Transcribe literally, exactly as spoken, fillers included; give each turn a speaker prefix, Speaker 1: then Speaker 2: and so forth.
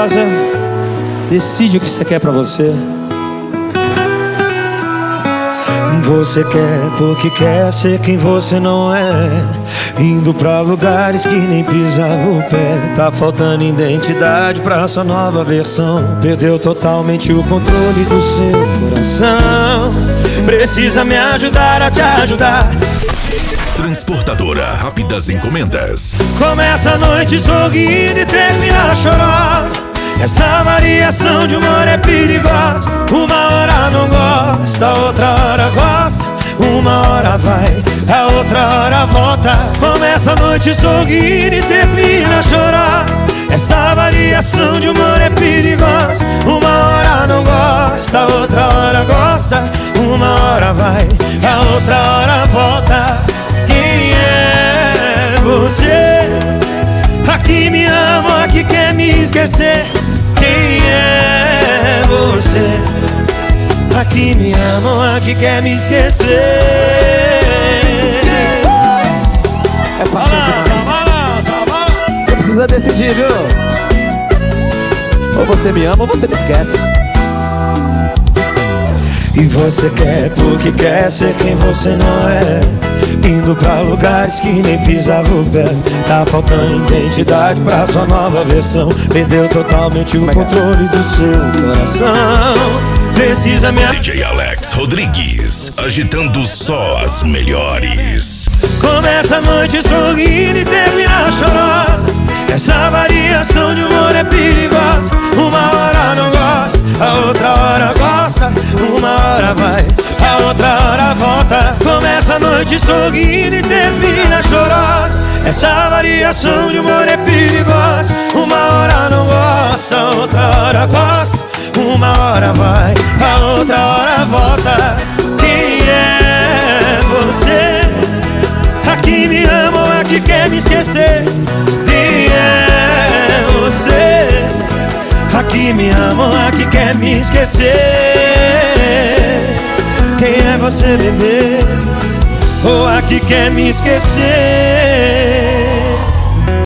Speaker 1: mentirosa. Decide o que você quer pra você. Você quer porque quer ser quem você não é, indo pra lugares que nem pisava o pé. Tá faltando identidade pra sua nova versão. Perdeu totalmente o controle do seu coração. Precisa me ajudar a te ajudar.
Speaker 2: Transportadora Rápidas Encomendas.
Speaker 1: Começa a noite sorrindo e termina chorosa. Essa variação de humor é perigosa. Uma hora não gosta, outra hora gosta. Uma hora vai, a outra hora volta. Começa a noite sorrindo e termina chorosa. Essa variação de humor é perigosa. Uma hora não gosta, outra hora gosta. Uma hora vai, a outra hora volta. Quem é você? Aqui me ama, aqui quer me esquecer. Quem é você? Aqui me ama, aqui quer me esquecer.
Speaker 3: É paixão demais. Você precisa decidir, viu? Ou você me ama ou você me esquece.
Speaker 1: E você quer porque quer ser quem você não é, indo pra lugares que nem pisava o pé. Tá faltando identidade pra sua nova versão. Perdeu totalmente o controle do seu coração. Precisa me...
Speaker 2: D J Alex Rodrigues, agitando só as melhores.
Speaker 1: Começa a noite sorrindo e termina chorosa. Essa variação de humor é perigosa. Uma hora não gosta, a outra hora gosta. Uma hora vai, a outra hora volta. Começa a noite sorrindo e termina chorosa. Essa variação de humor é perigosa. Uma hora não gosta, a outra hora gosta. Uma hora vai, a outra hora volta. Quem é você? Aqui me ama ou aqui quer me esquecer? Quem é você? Aqui me ama ou aqui quer me esquecer? Quem é você, bebê? Ou aqui quer me esquecer?